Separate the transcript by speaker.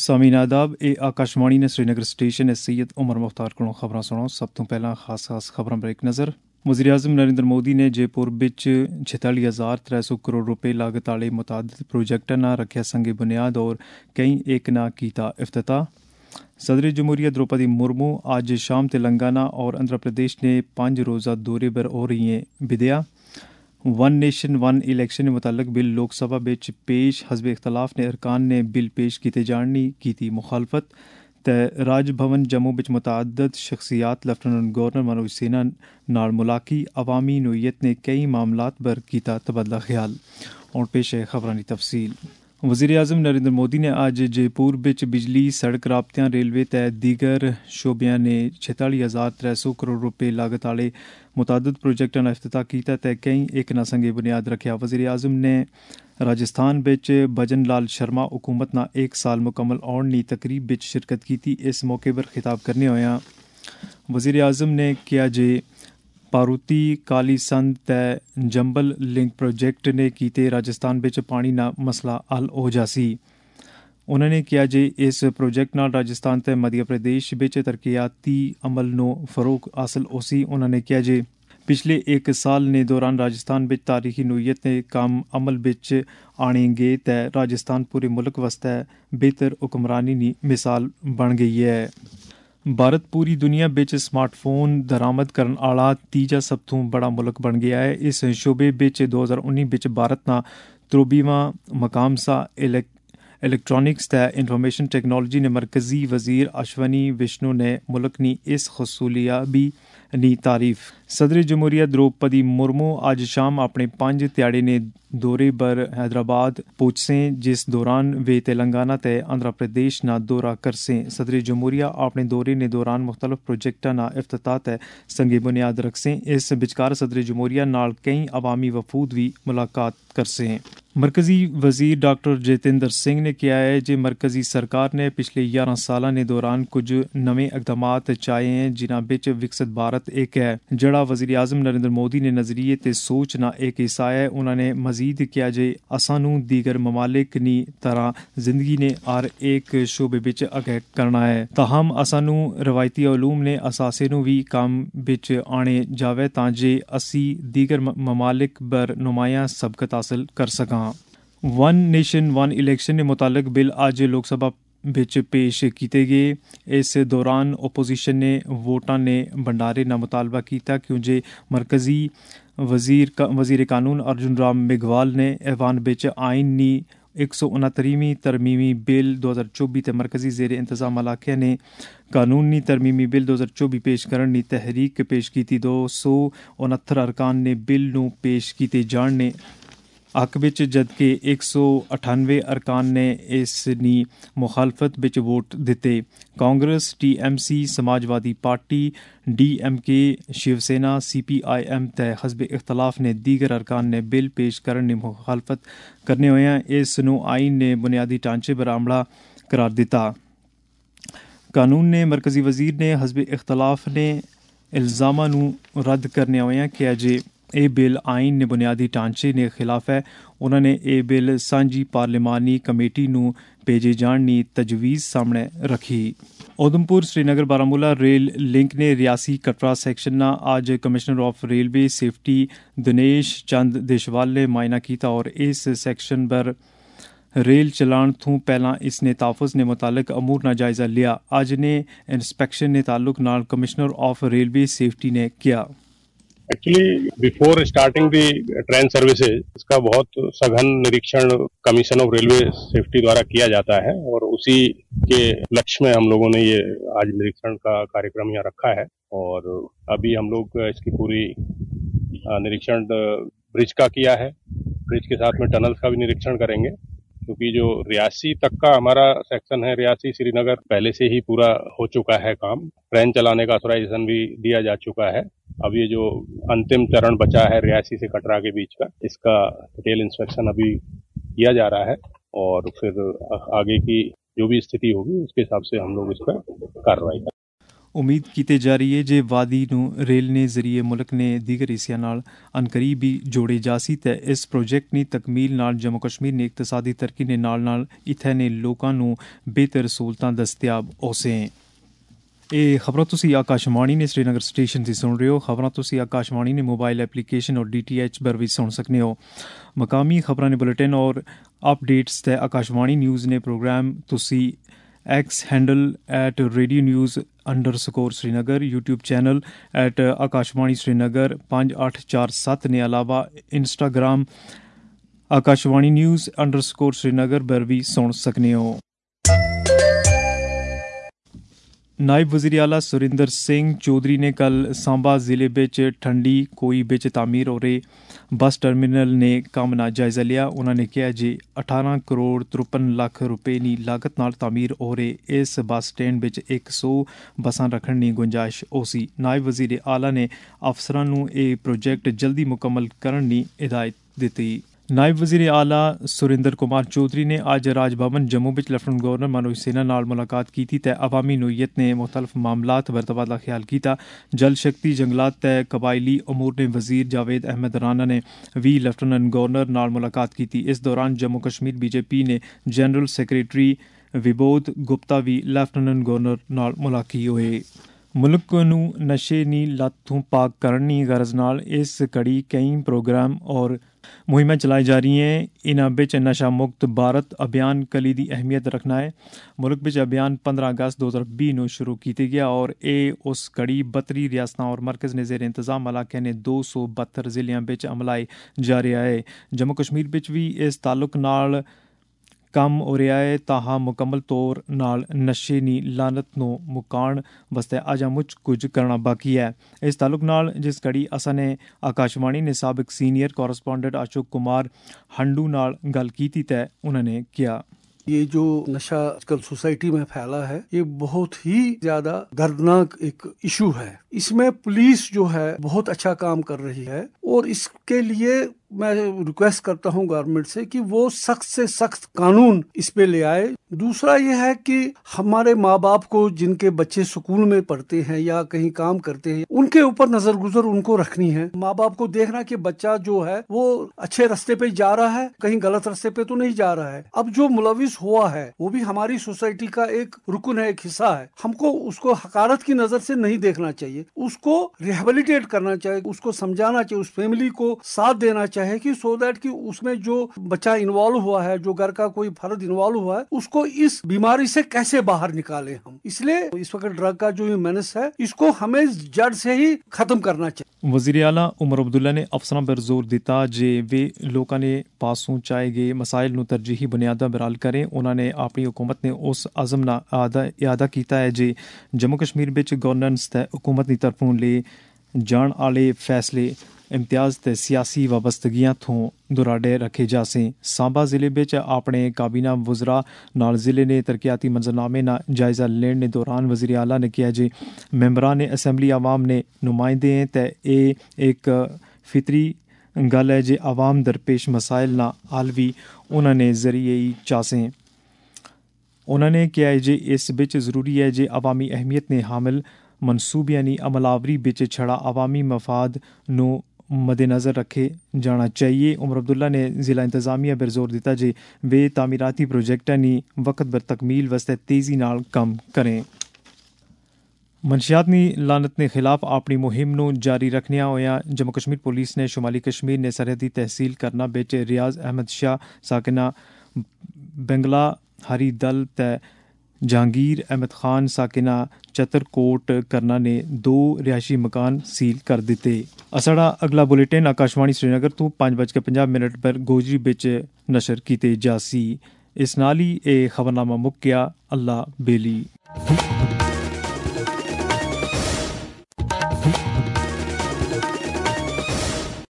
Speaker 1: सामीन आदाब ए आकाशवाणी ने श्रीनगर स्टेशन सैयद उमर मुख्तार को खबर सुनो। सब तो पहला खास खबरों पर एक नज़र। वज़ीर आज़म नरेंद्र मोदी ने जयपुर बिच 46,300 करोड़ रुपए लागत आले मुतादिद प्रोजेक्टां ना रखा संगे बुनियाद और कई एक ना कीता इफ्तिताह। सदर जमहूरिया द्रौपदी मुर्मू आज शाम तेलंगाना और आंध्र प्रदेश ने 5 रोज़ा दौरे पर हो रही हैं विदिया। वन नेशन वन इलेक्शन के मुतालक बिल लोकसभा बिच पेश हज़ब इख्तलाफ ने अरकान ने बिल पेश किए जाने की थी मुखालफत। ते राजभवन जम्मू बिच मुतादद शख्सियात लेफ्टिनेंट गवर्नर मनोज सिन्हा नाल मुलाकी अवामी नोयत ने कई मामलात पर किया तबदला ख्याल। और पेश है खबरां दी तफसील। वज़ीर आज़म नरेंद्र मोदी ने आज जयपुर बिच बिजली सड़क राबतियां रेलवे ते दीगर शोबियां ने 46,300 करोड़ रुपए लागत आले मुतादिद प्रोजेक्टां का इफ्तिताह किया ते कई एक ना संगे बुनियाद रखा। वज़ीर आज़म ने राजस्थान बिच भजन लाल शर्मा हुकूमत ना एक साल मुकम्मल होने दी तकरीब बिच शिरकत की। इस मौके पर खिताब करने होया वज़ीर आज़म ने कहा जे पारूती काली संद ते जंबल लिंक प्रोजेक्ट ने कीते राजस्थान बिच पानी ना मसला हल हो जासी। उन्होंने कहा जे इस प्रोजेक्ट नाल राजस्थान ते मध्य प्रदेश बिच तरक्याती अमल नो फरोग हासिल होसी। उन्होंने कहा जे पिछले एक साल ने दौरान राजस्थान बिच तारीखी नोयत ने काम अमल बिच आने गे ते राजस्थान पूरे मुल्क वास्ते बेहतर हुक्मरानी नी मिसाल बन गई है। भारत पूरी दुनिया बिच स्मार्टफोन दरामद करने वाला तीजा सब तो बड़ा मुल्क बन गया है। इस शोबे बिच 2019 बिच भारत ना 23वां मकाम सा इलेक्ट्रॉनिक्स ते इंफॉर्मेशन टेक्नोलॉजी ने मरकजी वजीर अश्वनी विष्णु ने मुल्क नी इस खसूलियाबी नी तारीफ। सदर जमहूरिया द्रौपदी मुर्मू आज शाम अपने 5 ध्याड़े ने दौरे पर हैदराबाद पहुंचे जिस दौरान वे तेलंगाना ते आंध्र प्रदेश ना दौरा करसे। सदर जमहूरिया अपने दौरे ने दौरान मुख्तलिफ प्रोजेक्टां ना इफ्तिताह ते संगे बुनियाद रखसे। इस विचकार सदर जमहूरिया नाल कई अवामी वफूद भी मुलाकात करसे। मरकजी वजीर डॉक्टर जितेंद्र सिंह ने कहा है कि मरकजी सरकार ने पिछले 11 सालों के दौरान कुछ नवे इकदामात चाहे हैं जिन्हां बिच विकसित भारत एक है जड़ा वजीर आज़म नरेंद्र मोदी ने नजरिए ते सोच ना एक हिस्सा है। उन्होंने मजीद किया जे असानू दीगर ममालिक नी तरह जिंदगी ने हर एक शोबे बिच अगे करना है ताहम असानू रवायती उलूम ने असासे नू भी काम बिच आने जावे तां जे असी दीगर ममालिक पर नुमाया सबकत हासिल कर सकां। वन नेशन वन इलेक्शन के मुतालिक बिल आज लोकसभा बिच पेश किए गए। इस दौरान ओपोजिशन ने वोटां ने भंडारे ना मुतालबा किया क्योंकि मरकजी वजीर कानून अर्जुन राम मेघवाल ने ऐवान बिच आइन नी 169वीं तरमीमी बिल 2024 ते मरकजी जेर इंतजाम इलाके ने कानूनी तरमीमी बिल 2024 पेश करने की तहरीक पेश की। 269 अरकान ने बिल नू पेश किए जाने हक बिच जबकि 198 अरकान ने इसनी मुखालफत बिच वोट दिते। Congress TMC Samajwadi party DMK Shiv Sena CPIM ते हज़ब इख्तलाफ ने दीगर अरकान ने बिल पेश करने की मुखालफत करने होया इस नू आइन ने बुनियादी ढांचे पर हमला करार दिता। कानून ने मरकजी वजीर ने हज़ब इख्तलाफ ने इल्जामा नू रद्द करने होया किया जे ए बिल आइन ने बुनियादी ढांचे ने खिलाफ है। उन्होंने ए बिल सांझी पार्लिमानी कमेटी नू भेजे जाने की तजवीज़ सामने रखी। उधमपुर श्रीनगर बारामूला रेल लिंक ने रियासी कटरा सेक्शन ना आज commissioner of railway safety Dinesh Chand Deshwal ने मायना किया और इस सेक्शन पर रेल चलान थू पहला इसने ताफुज ने मुतालिक अमूर ना जायजा लिया। आज ने इंस्पेक्शन ने ताल्लुक नाल कमिश्नर ऑफ रेलवे सेफ्टी ने किया।
Speaker 2: Actually before starting the train services इसका बहुत सघन निरीक्षण कमीशन ऑफ रेलवे सेफ्टी द्वारा किया जाता है और उसी के लक्ष्य में हम लोगों ने ये आज निरीक्षण का कार्यक्रम यहाँ रखा है। और अभी हम लोग इसकी पूरी निरीक्षण ब्रिज का किया है। ब्रिज के साथ में टनल्स का भी निरीक्षण करेंगे क्योंकि जो रियासी तक का हमारा सेक्शन है रियासी श्रीनगर पहले से ही पूरा हो चुका है काम। ट्रेन चलाने का ऑथराइजेशन भी दिया जा चुका है। अब ये जो अंतिम चरण बचा है रियासी से कटरा के बीच का इसका डिटेल इंस्पेक्शन अभी किया जा रहा है और फिर आगे की जो भी स्थिति होगी उसके हिसाब से हम लोग इस पर कार्रवाई करेंगे।
Speaker 1: ਉਮੀਦ ਕੀਤੀ ਜਾ ਰਹੀ ਹੈ ਜੇ ਵਾਦੀ ਨੂੰ ਰੇਲ ਨੇ ਜ਼ਰੀਏ ਮੁਲਕ ਨੇ ਦੀਗਰ ਹਿੱਸਿਆਂ ਨਾਲ ਅਨਕਰੀਬ ਵੀ ਜੋੜੇ ਜਾ ਸੀ ਤੇ ਇਸ ਪ੍ਰੋਜੈਕਟ ਦੀ ਤਕਮੀਲ ਨਾਲ ਜੰਮੂ ਕਸ਼ਮੀਰ ਨੇ ਇਕਤਸਾਦੀ ਤਰੱਕੀ ਦੇ ਨਾਲ ਇੱਥੇ ਨੇ ਲੋਕਾਂ ਨੂੰ ਬਿਹਤਰ ਸਹੂਲਤਾਂ ਦਸਤਿਆਬ ਹੋਸੇ। ਇਹ ਖਬਰਾਂ ਤੁਸੀਂ ਆਕਾਸ਼ਵਾਣੀ ਨੇ श्रीनगर स्टेशन से सुन रहे हो। खबरां ਤੁਸੀਂ आकाशवाणी ने मोबाइल एप्लीकेशन और DTH पर भी सुन सकते हो। मकामी खबरां ने बुलेटिन और अपडेट्स ते आकाशवाणी न्यूज़ ने प्रोग्राम ਤੁਸੀਂ एक्स हैंडल @radionews_श्रीनगर यूट्यूब चैनल @आकाशवाणी श्रीनगर 5847 ने अलावा इंस्टाग्राम आकाशवाणी न्यूज़_श्रीनगर पर भी सुन सकते हो। नायब वज़ीर आला सुरिंदर सिंह चौधरी ने कल सांबा ज़िले बिच ठंडी कोई बिच तामीर हो रहे बस टर्मिनल ने कम ना जायज़ा लिया। उन्होंने कहा जे 18 करोड़ 53 लाख रुपए की लागत नाल तामीर हो रहे इस बस स्टैंड बिच 100 बसां रखने की गुंजाइश हो सी। नायब वज़ीर आला ने अफसरां नूं यह प्रोजेक्ट जल्दी मुकम्मल करने की हिदायत दी। नायब वज़ीर आला सुरिंदर कुमार चौधरी ने अज राजभवन जम्मू विच लेफ्टिनेंट गवर्नर मनोज सिन्हा नाल मुलाकात की ते अवामी नोयत ने मुख्तलिफ मामलात पर तबादला ख्याल किया। जल शक्ति जंगलात ते कबायली अमूर ने वज़ीर जावेद अहमद राना ने भी लेफ्टिनेंट गवर्नर नाल मुलाकात की। इस दौरान जम्मू कश्मीर BJP ने जनरल सैक्रटरी विबोध गुप्ता भी लेफ्टिनेंट गवर्नर नाल मुलाकी होए। मुल्क नूं नशे नी लत तों पाक करने की गरज नाल इस कड़ी कई प्रोग्राम और मुहिमां चलाई जा रही हैं। इन्हां बिच नशा मुक्त भारत अभियान कलीदी अहमियत रखना है। मुल्क बिच अभियान 15 अगस्त 2020 नूं शुरू किया गया और यह उस कड़ी 32 रियासतां और मरकज़ ने ज़ेर इंतज़ाम इलाके ने 272 ज़िलियां बिच अमलाए जा रहा है। जम्मू कश्मीर बिच भी इस ताल्लुक नाल कम हो रहा है ताहा मुकम्मल तौर नाल नशे नी लानत नूं मुकाण वास्ते अजा मुझ कुछ करना बाकी है। इस ताल्लुक नाल जिस कड़ी असां ने आकाशवाणी ने साबिक सीनियर कॉरेस्पोंडेंट अशोक कुमार हंडू नाल गल की ते उन्होंने किया
Speaker 3: ये जो नशा आजकल सोसाइटी में फैला है ये बहुत ही ज्यादा दर्दनाक एक इशू है। इसमें पुलिस जो है बहुत अच्छा काम कर रही है और इसके लिए मैं रिक्वेस्ट करता हूं गवर्नमेंट से कि वो सख्त से सख्त कानून इस पे ले आए। दूसरा ये है कि हमारे माँ बाप को जिनके बच्चे स्कूल में पढ़ते हैं या कहीं काम करते हैं उनके ऊपर नजर गुजर उनको रखनी है। माँ बाप को देखना कि बच्चा जो है वो अच्छे रास्ते पे जा रहा है कहीं गलत रास्ते पे तो नहीं जा रहा है। अब जो मुलविस हुआ है वो भी हमारी सोसाइटी का एक रुकन है, एक हिस्सा है। हमको उसको हकारत की नजर से नहीं देखना चाहिए, उसको रिहेबिलिटेट करना चाहिए, उसको समझाना चाहिए, उस फैमिली को साथ देना चाहिए कि सो दैट कि उसमें जो बच्चा इन्वॉल्व हुआ है, जो घर का कोई फर्द इन्वॉल्व हुआ है, उसको इस बीमारी से कैसे बाहर निकाले हम। इसलिए इस वक्त ड्रग का जो मेनेस है इसको हमें जड़ से ही खत्म करना चाहिए।
Speaker 1: वज़ीर आला उमर अब्दुल्ला ने अफसरां पर जोर दिता जे वे लोगों ने पासों चाहे गए मसाइल नूं तरजीही बुनियादां पर हल करें। उन्होंने अपनी हुकूमत ने उस अज़म नाल इआदा किया है जे जम्मू कश्मीर विच गवर्नेंस ते हुकूमत की तरफों ले जाण आले फैसले इम्तियाज़ ते सियासी वाबस्तगियां थों दुराडे रखे जासें। सांबा ज़िले बिच अपने काबीना वज़रा नाल ज़िले ने तरक्याती मंजरनामे ना जायज़ा लेने दौरान वज़ीर आला ने किया जे मैंबरान असैम्बली आवाम ने नुमाइंदे हैं ते एक फितरी गल है जे आवाम दरपेश मसाइल ना हल भी उन्होंने जरिए ही चासें। उन्होंने कहा जे इस बिच ज़रूरी है जे अवामी अहमियत ने हामिल मनसूबियानी अमलावरी बिच छड़ा अवामी मफाद नूं मद्देनज़र रखे जाना चाहिए। उमर अब्दुल्ला ने ज़िला इंतज़ामिया पर जोर दिता जे वे तामीराती प्रोजेक्टां नी वक्त पर तकमील वास्ते तेज़ी नाल कम करें। मनशियात नी लानत के खिलाफ अपनी मुहिम नूं जारी रखने होया जम्मू कश्मीर पुलिस ने शुमाली कश्मीर ने सरहदी तहसील करना बिच रियाज अहमद शाह साकिना बंगला हरी दल ते जहांगीर अहमद खान साकिना चतरकोट करना ने 2 रिहायशी मकान सील कर दिते। साढ़ा अगला बुलेटिन आकाशवाणी श्रीनगर तो 5:50 पर गोजरी बिच नशर कीते जासी। इस नाल ही खबरनामा मुक्किया। अल्लाह बेली।